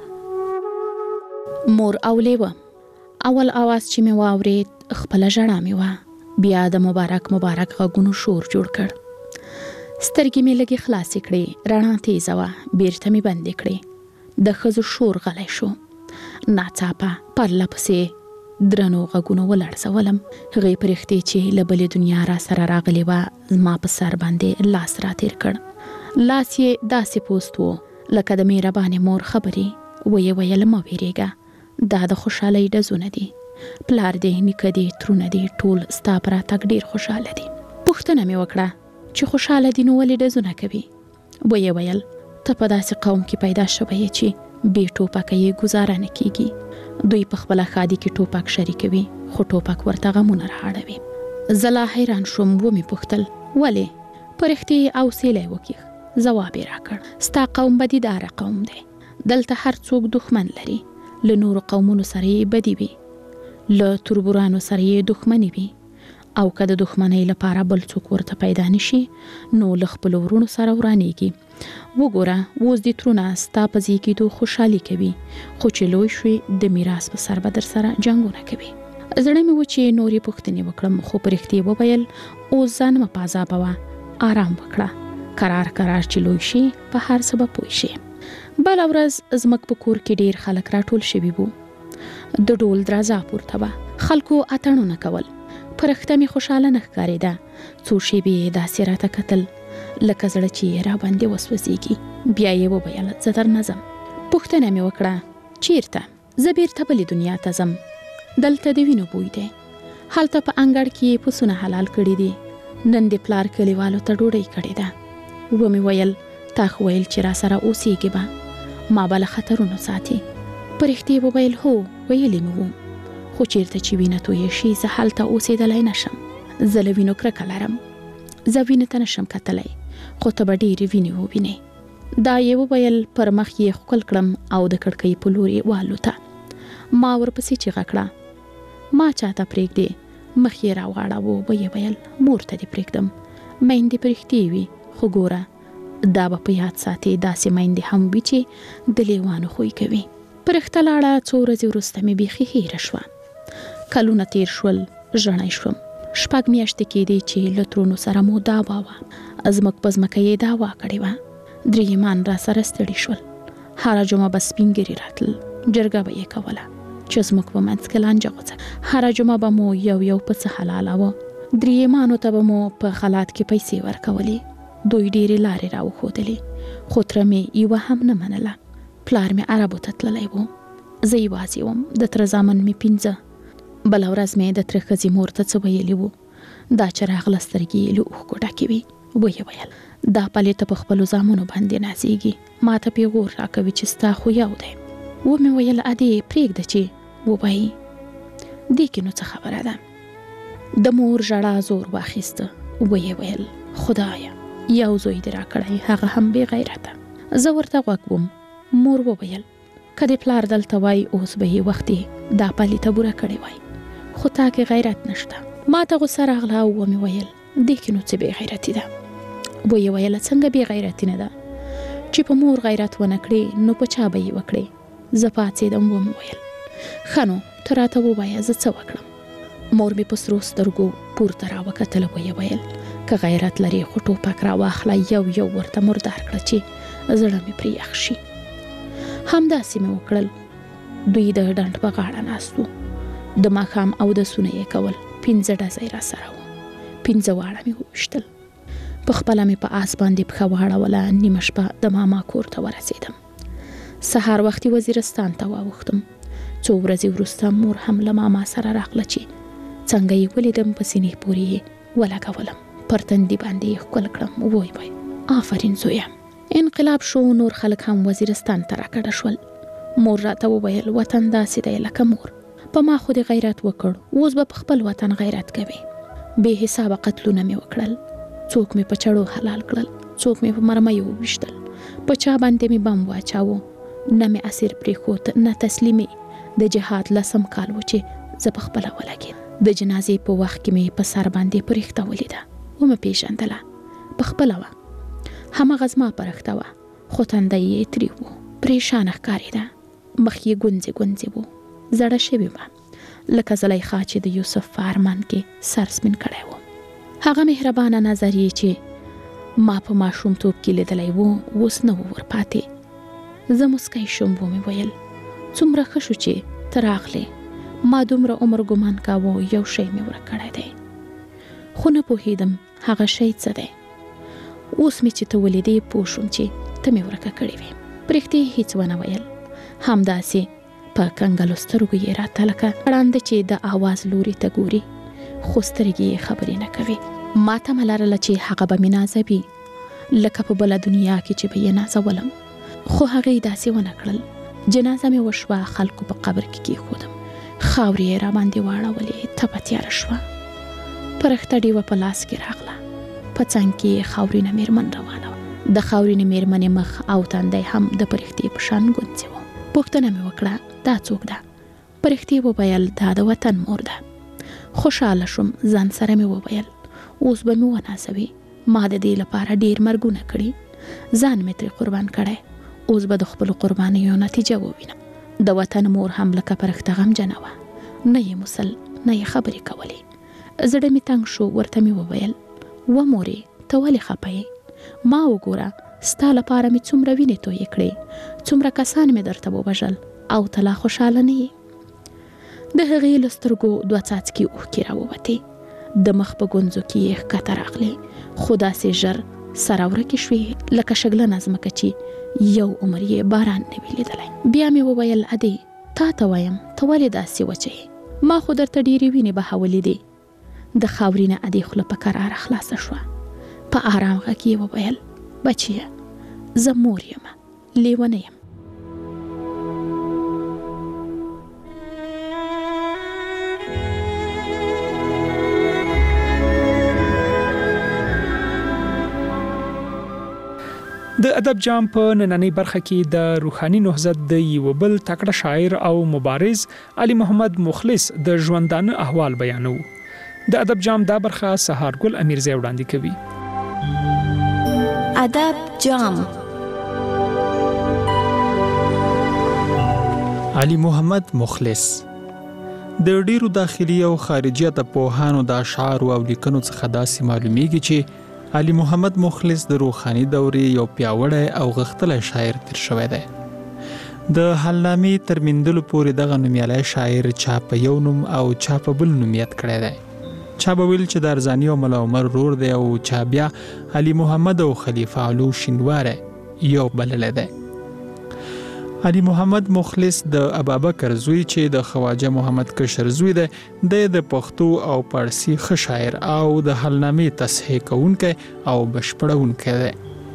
مور او لیوه. اول आवाज چې مې واورید خپل ژړا مې وا بیا د مبارک غږونو شور جوړ کړ. سترګې مې لګي خلاصې کړې رڼا تیزه وا بیرته مې بندې کړې. د ښځو شور غلی شو. ناڅاپه پرله پسې درنو غږونو ولړزولم. هغې پرښتې چې له بلې دنیا را سره راغلې وه زما په سر باندې لاس را تیر کړ. لاس یې داسې پوست و لکه د مهربانې مور خبرې. ویې ویل مه ویرېږه دا د خوشحالۍ ډزونه دي. پلار دی نیکه دی ترونه دی ټول ستا پر راتګ ډیر خوشاله دي. پوښتنه مې وکړه چې خوشاله دي نو ولې ډزونه کوي. ویې ویل ته په داسې قوم کې پیدا شوی چې بې ټوپکه یې گزاره نه کیږي. دوی په خپله ښادي کې ټوپک شریکوي خو ټوپک ورته غمونه رااړوي. زه لا حیران شوم ومې پوښتل ولې؟ په رښتیا حوصله یې وکیښ. ځواب یې راکړ ستا قوم بدیداره قوم دی. دلته هر څوک دښمن لري. له نورو قومونو سره یې بدي وي، له تربورانو سره یې دښمني وي، او که د دښمنۍ لپاره بل څوک ورته پیدا نشي نو له خپلو ورونو سره ورانیږي. وګوره اوس دې ترونه ستا په زیږېدو خوشحالي کوي، خو چې لوی شوي د میراث په سر به در سره جنګونه کوي. زړه مې و چې نورې پوښتنې وکړم، خو په رښتیا وویل اوس ځان مه په عذابوه، آرام وکړه، قرار چې لوی شي په هر څه به پوه شي. بله ورځ زموږ په کور کې ډېر خلک راټول شوي وو. د ډول درازا پورته وه، خلکو اتڼونه کول. په رښتیا مې خوشحاله نه ښکارېده. څو شېبې داسې راته کتل لکه زړه چې را باندې وسوځېږي. بیا یې وویل زه درنه ځم. پوښتنه مې وکړه چیرته؟ زه بیرته بلې دنیا ته ځم، دلته د وینو بوی دی. هلته په انګړ کې پسونه حلال کړي دي. نن د پلار کلیوالو ته ډوډۍ کړې ده. ومې ویل تا خو ویل چې را سره اوسېږې به، ما به له خطرونو ساتي. په رښتیا وویل هو ویلې مې وو، خو چیرته چې وینه تویه شي زه هلته اوسېدلی نشم. زه له وینو کرکه لرم، زه وینې ته نشم کتلی، خو ته به ډېرې وینې ووینې. دا یې وویل، پر مخ یې ښکل کړم او د کړکۍ په لور یې والوته. ما ورپسې چیغه کړه ما چاته پرېږدې؟ مخ یې راواړاوه. ویې ویل مور ته دې پرېږدم، میندې په رښتیا وي، خو ګوره دا به په یاد ساتي داسې میندې هم وي چې د لیوانو خوی کوي. په رښته لاړه څو ورځې وروسته مې بیخي هیره شوه. کلونه تیر شول، ژڼی شوم. 6 میاشتې کېدې چې له ترونو سره مو دعوا وه. زموږ په ځمکه یې دعوا کړې وه. درېیمان را سره ستړي شول. هره جمعه به سپین ږیري راتلل، جرګه به یې کوله چې زموږ په منځ کې لانجه غوڅه. هره جمعه به مو یو پسه حلالاوه. درېیمانو ته به مو په خلات کې پیسې ورکولې. دوی ډېرې لارې راوښودلې، خو تره مې یوه هم نه منله. پلار مې عربو ته تللی و، زه یوازې وم. د تره زامن مې 5. بله ورځ مې د تره ښځې مور ته څه ویلي وو. دا چې راغله سترګې یې له اوښکو ډکې وې. ویې ویل دا پلې ته په خپلو زامنو باندې نازېږي، ما ته پیغور راکوي چې ستا خو یو دی. ومې ویل ادې پرېږده چې ووایي، دې کې نو څه خبره ده. د مور ژړا زور واخیسته. ویې ویل خدایه یو زوی دې راکړی، هغه هم بې غیرته. زه ورته غوږ وم. مور وویل که دې پلار دلته وای اوس به یې وختې دا پلې ته بوره کړې وای، خو تا کې غیرت نشته. ما ته غوسه راغله او ومې ویل دې کې نو څه بې غیرتي ده؟ ویې ویله څنګه بې غیرتي نه ده؟ چې په مور غیرت ونه کړې نو په چا به یې وکړې؟ زه پاڅېدم. ومې ویل ښه نو ته راته ووایه زه څه وکړم. مور مې په سرو سترګو پورته راوکتله. ویې ویل که غیرت لري خو ټوپک راواخله، یو ورته مردار کړه چې زړه مې پرې یخ شي. همداسې مې وکړل. دوی د ډنډ په غاړه ناست وو. د ماښام اودسونه یې کول. 15 ډزی را سره وو. 15 واړه مې وویشتل. په خپله مې په آس باندې پښه واړوله. نیمه شپه د ماما کور ته ورسېدم. سهار وختي وزیرستان ته واوښتم. څو ورځې وروسته مور هم له ماما سره راغله چې څنګه یې ولیدم په سینې پورې یې ولګولم، پر تندي باندې یې ښکل کړم. وای آفرین زویه. انقلاب شو، نور خلک هم وزیرستان ته راکډه شول. مور راته وویل وطن داسې دی لکه مور، په ما خو دې غیرت وکړ، اوس به په خپل وطن غیرت کوي. بې حسابه قتلونه مې وکړل. څوک مې په چړو حلال کړل، څوک مې په مرمیو وویشتل، په چا باندې مې بم واچاوه. نه مې اسیر پرېښود نه تسلیمې. د جهاد 10 کال و چې زه په خپله ولګېدم. د جنازې په وخت کې مې په سر باندې پرښته ولیده. ومې پېژندله، په خپله وه. همغه زما پرښته وه، خو تندی یې تریو و، پریشانه ښکارېده. مخ یې ګونځې و، زړه شوې وه لکه زلیخا چې د یوسف په ارمان کې سر سپین کړی و. هغه مهربانه نظر یې چې ما په ماشومتوب کې لیدلی و اوس نه و ورپاتې. زه مسکی شوم. ومې ویل څومره ښه شو چې ته راغلې. ما دومره عمر ګمان کاوه یو شی مې ورک کړی دی، خو نه پوهېدم هغه شی څه دی. اوس مې چې ته ولیدې پوه شوم چې ته مې ورکه کړې وې. په رښتیا هېڅ ونه ویل. همداسې په کنګلو سترګو یې راته لکه ړانده چې د آواز لوري ته ګوري، خو سترګې یې خبرې نه کوي. ما تمه لرله چې هغه به مې نازوي لکه په بله دنیا کې چې به یې نازولم، خو هغې داسې ونه کړل. جنازه مې وشوه، خلکو په قبر کې کېښودم، خاورې یې را باندې واړولې، تپه تیاره شوه. پرخته ډیوه په لاس کې راغله، په څنګ کې یې خاورینه میرمن روانه وه. د خاورینې میرمنې مخ او تندی هم د پرښتې په شان ګونځې وو. پوښتنه مې وکړه دا څوک ده؟ پرښتې وویل دا د وطن مور ده. خوشحاله شوم، ځان سره مې وویل اوس به مې ونازوي، ما د دې لپاره ډیر مرګونه کړي، ځان مې ترې قربان کړی، اوس به د خپلو قربانیو نتیجه ووینم. د وطن مور هم لکه پرښته غمجنه وه، نه یې موسل نه یې خبرې کولې. زړه مې تنګ شو، ورته مې وویل و مورې ته ولې خفه یې؟ ما وګوره ستا لپاره مې څومره وینې تویې کړې، څومره کسان مې درته ووژل او ته لا خوشحاله نه یې. د هغې له سترګو 2 څاڅکي اوښکې راووتې، د مخ په ګونځو کې یې ښکته راغلې، خو داسې ژر سره ورکې شوې لکه شګلنه ځمکه چې یو عمر یې باران نه وي لیدلی. بیا مې وویل ادې تا ته وایم ته ولې داسې وچه یې؟ ما خو درته ډېرې وینې بهولې دي. د خاورینه ادې خوله په کراره خلاصه شوه. په آرام غږ یې وویل بچیه زه مور یم، لیونه یم. د ادب جام په نننۍ برخه کې د روحاني نهضت د یو بل تکړه شاعر او مبارز علي محمد مخلص د ژوندانه احوال بیانو. د ادب جام دا برخه سهارګل امیرزی وړاندې کوي. ادب جام. علي محمد مخلص د ډیرو داخلي او خارجي ادبپوهانو د اشعار او لیکنو څخه داسې معلومیږي چې علي محمد مخلص د روحاني دورې یو پیاوړی او غښتلی شاعر تیر شوی دی. د حلنامې تر میندلو پورې دغه نومیالی شاعر چا په یو نوم او چا په بل نوم یاد کړی دی. چا به ویل چې د ارزاني او ملا عمر ورور دی او چا بیا علي محمد او خلیفه علو شینواری یو بللی دی. علي محمد مخلص د ابابکر زوی چې د خواجه محمد کشر زوی دی، د پښتو او پارسی ښه شاعر او د حلنامې تصحیح کوونکی او بشپړونکی دی.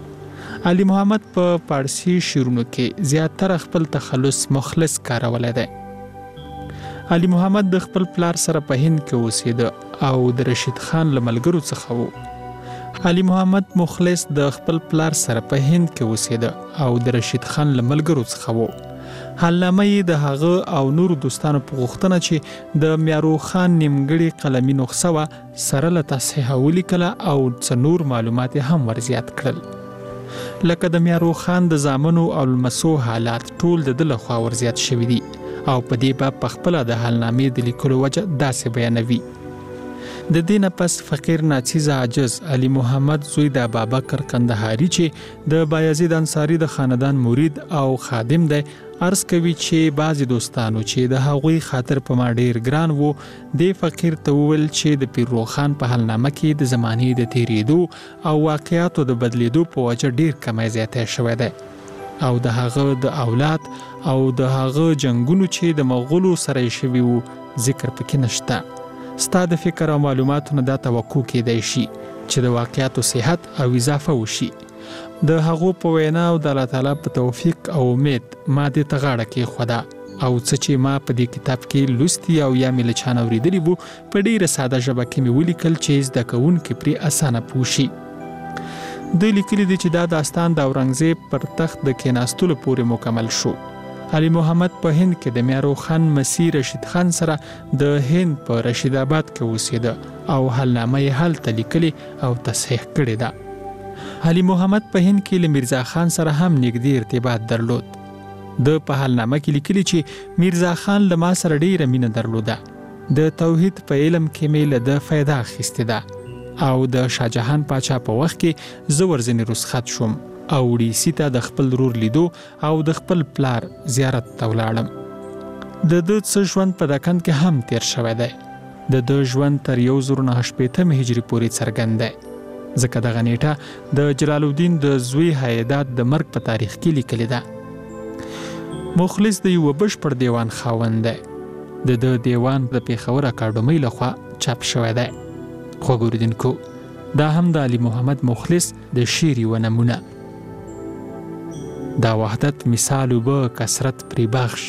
علي محمد په پارسی شعرونو کې زیاتره خپل تخلص مخلص کارولی دی. علي محمد د خپل پلار سره په هند کې اوسېده او د رشید خان له ملګرو څخه و. علي محمد مخلص د خپل پلار سره په هند کې اوسېده او د رشید خان له ملګرو څخه و. حلنامه یې د هغه او نورو دوستانو په غوښتنه چې د میارو خان نیمګړې قلمي نسخه وه سره له تصحیحه ولیکله او څه نور معلومات هم ورزیات کړل. لکه د میارو خان د زامنو او لمسو حالات ټول د ده لخوا ورزیات شوي دي او په دې باب پخپله د حلنامې د لیکلو وجه داسې بیانوي. د دې نه پس فقیر ناچیز عاجز علي محمد زوی د ابابکر قندهاري چې د بایزید انصاری د خاندان مرید او خادم دی عرض کوي چې بعضې دوستانو چې د هغوی خاطر په ما ډیر ګران وو دې فقیر ته وویل چې د پیرروخان په حلنامه کې د زمانې د تیریدو او واقعاتو د بدلیدو په وجه ډیر کمی زیاتی شوی دی او د هغه د اولاد او د هغه جنگونو چې د مغولو سره یې شوي وو ذکر پکې نشته. ستا د فکر او معلوماتو نه دا توقع کېدی شي چې د واقعاتو صحت او اضافه وشي. د هغو په وینا او د الله تعالی په توفیق او امید ما دې ته غاړه کېښوده او څه چې ما په دې کتاب کې لوستي او یا مې له چا نه اورېدلي وو په ډېره ساده ژبه کې مې ولیکل چې زده کوونکي پرې اسانه پوه شي. دوی لیکلي دي چې دا داستان د اورنګزیب پر تخت د کېناستلو پورې مکمل شو. علي محمد په هند کې د میارو خان مسیح رشید خان سره د هند په رشید آباد کې اوسېده او حلنامه یې هلته لیکلې او تصحیح کړې ده. علي محمد په هند کې له میرزا خان سره هم نږدې ارتباط درلود. د په حلنامه کې لیکلي چې میرزا خان له ما سره ډېره مینه درلوده. د توحید په علم کې مې له ده فایده اخیستې ده او د شاهجهان پاچا په وخت کې زه ورځنې رخصت شوم او وړیسي ته د خپل ورور لیدو او د خپل پلار زیارت ته ولاړم. د ده څه ژوند په دکن کې هم تیر شوی دی. د ده ژوند تر 1908 هجري پورې څرګند دی ځکه دغه نیټه د جلال الدین د زوی حیدات د مرګ په تاریخ کې لیکلې ده. مخلص د یو بشپړ دیوان خاوند دی. د ده دیوان د پېښور اکاډمۍ لخوا چاپ شوی دی. خو ګوریدونکو دا هم د علي محمد مخلص د شعر یوه نمونه. دا وحدت مثال وبه کثرت پری بخش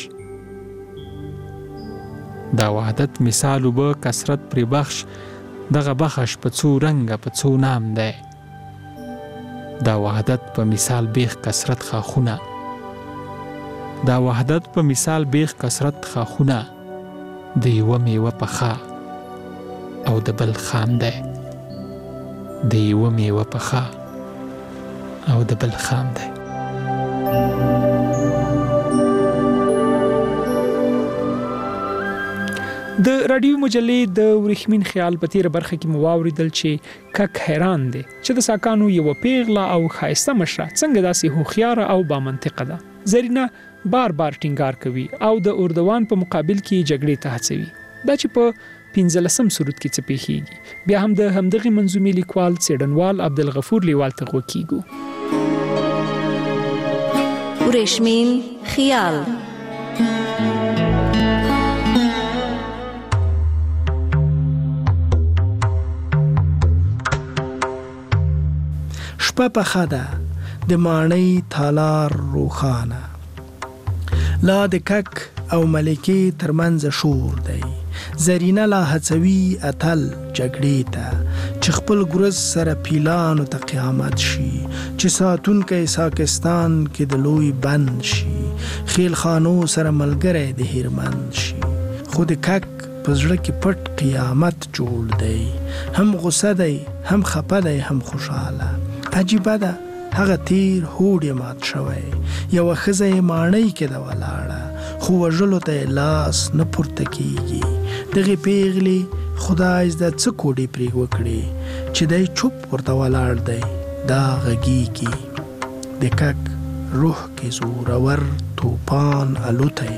دا وحدت مثال وبه کثرت پری بخش دغه بخش په څو رنګه په څو نام دی دا وحدت په مثال بیخ کثرت خاخونه دا وحدت په مثال بیخ کثرت خاخونه د یوه میوه پخه او د بل خام دی د یوه میوه پخه او د بل خام دی د رادیو مجلې د ورېښمین خیال په تیره برخه کې مو واورېدل چې کک حیران دی چې د ساکانو یوه پیغله او ښایسته مشره څنګه داسې هوښیاره او بامنطقه ده. زرینه بار بار ټینګار کوي او د اردوان په مقابل کې جګړې ته هڅوي. دا چې په 15 سرود کې څه پیښیږي بیا هم د همدغې منظومې لیکوال څېړنوال عبدالغفور لیوال ته غوږ کیږو. ورېښمین خیال شپه پخه ده د ماڼۍ تالار روښانه لا د کک او ملکې ترمنځ شور دی. زرینه لا هڅوي اتل جګړې ته چې خپل ګرز سره پیلانو ته قیامت شي چې ساتونکی ساکستان کې د لوی بند شي خیل خانو سره ملګری د هیرمند شي. خو د کک په زړه کې پټ قیامت جوړ دی هم غصه دی هم خپه دی هم خوشحاله. عجیبه ده هغه تیر هوډ مات شوی یوه ښځه یې ماڼۍ کې ده ولاړه خو وژلو ته یې لاس نه پورته کیږي. دغې پیغلې خدای زده څه کوډې پرې وکړې چې دی چوپ ورته ولاړ دی دا غږیږي. د کک روح کې زورور توپان الوتی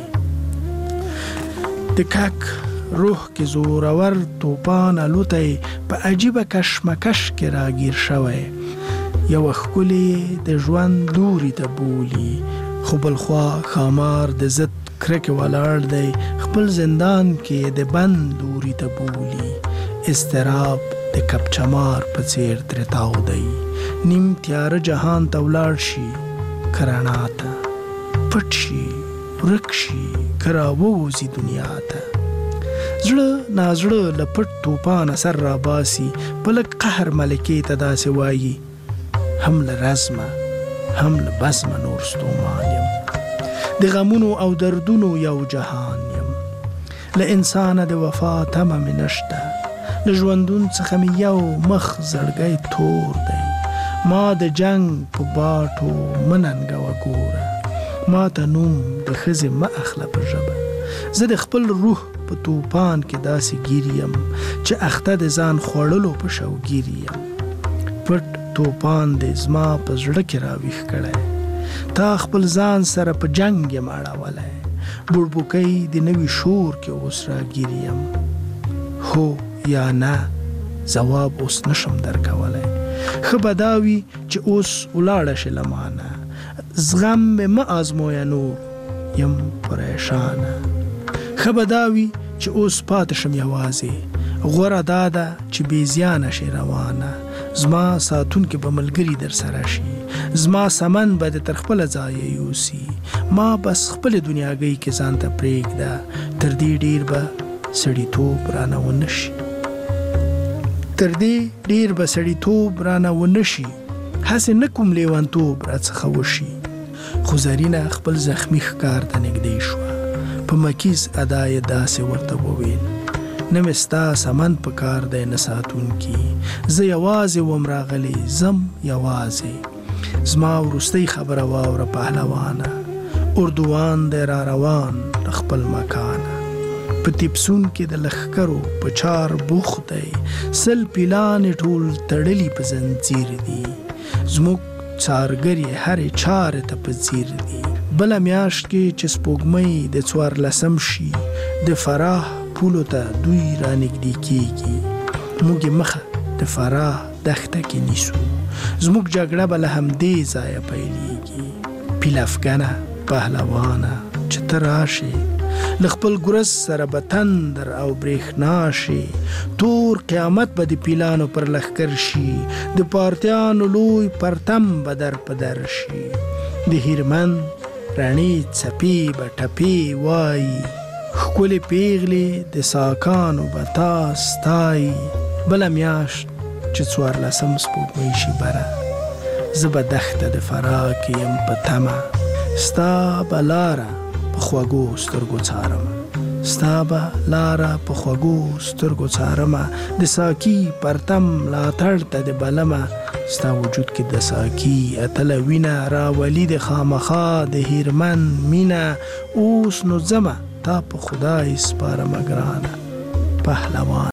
د کک روح کې زورور توپان الوتی په عجیبه کشمکش کې راگیر شوی. یو ښکلې د ژوند لوري ته بولي خو بلخوا ښامار د ضد کرکې ولاړ دی خپل زندان کې د بند لوري ته بولي. اضطراب د کپچمار په څیر ترې تاو دی نیم تیاره جهان ته ولاړ شي که رڼا ته پټ شي ورک شي که راووځي دنیا ته. زړه نازړه له پټ توپانه سر راباسي په لږ قهر ملکې ته داسې وایي هم له رزمه هم له بزمه نور ستومان یم د غمونو او دردونو یو جهان یم له انسانه د وفا تمه مې نشته له ژوندون څخه مې یو مخ زړګی تور دی ما د جنگ په باټو مننګوه ګوره ما ته نوم د ښځې مه اخله په ژبه زه د خپل روح په توپان کې داسې ګیر یم چې اخته د ځان خوړلو په شوګیر یم. پټ توپان د زما په زړه کې راویښ کړی تا خپل ځان سره په جنگ یم اړولی بوړبوکۍ د نوي شور کې اوس راګیر یم. هو یا نه ځواب اوس نشم درکولی ښه به دا وي چې اوس ولاړه شي له مانه زغم مې مه ازمویه نور یم پریشانه ښه به دا وي چې اوس پاتې شم یوازې غوره دا ده چې بې زیانه شي روانه زما ساتونکي به ملګري در سره شي زما سمن به د تر خپله ځایه یوسي ما بس خپلې دنیاګۍ کې ځان ته پرېږده تر دې ډېر به سړیتوب رانه ونه شي تر دې ډېر به سړیتوب رانه ونه شي هسې نه کوم لیونتوب راڅخه وشي. خو زرینه خپل زخمي ښکار ته نږدې شوه په مکیز ادا یې داسې ورته وویل نه مې ستا سمن په کار دی نه ساتونکي زه یوازې وم راغلی زم یوازې زما وروستۍ خبره واوره پهلوانه اردوان دی را روان له خپل مکانه په تیپسون کې د لښکرو په چار بوخت دی 100 پیلانې ټول تړلي په زنځیر دي زموږ څارګرې هرې چارې ته په ځیر دي. بله میاشت کې چې سپوږمۍ د 14 شي د فراه پولو ته دوی رانږدې کېږي موږ مخه د فراه دښته کې نیسو زموږ جګړه به له همدې ځایه پیلېږي. پیلافګنه پهلوانه چې ته راشې له خپل ګرز سره به تندر او برېښنا شي تور قیامت به د پیلانو پر لښکر شي د پارتیانو لوی پرتم به در په در شي د هیرمن رڼې څپې به ټپې وایي، ښکلې پیغلې د ساکانو به تا ستایي. بله میاشت چې 14 سپوږمۍ شي بره، زه به دښته د فراق یم په تمه. ستا به لاره په خوږو سترګو څارمه، ستا به لاره په خوږو سترګو څارمه. د ساقي پرتم ملاتړ ته د بلمه، ستا وجود کې د ساقي اتله وینه راولي د خامخا د هیرمن مینه. اوس نو ځمه تا په خدای سپارمه ګرانه پهلوان.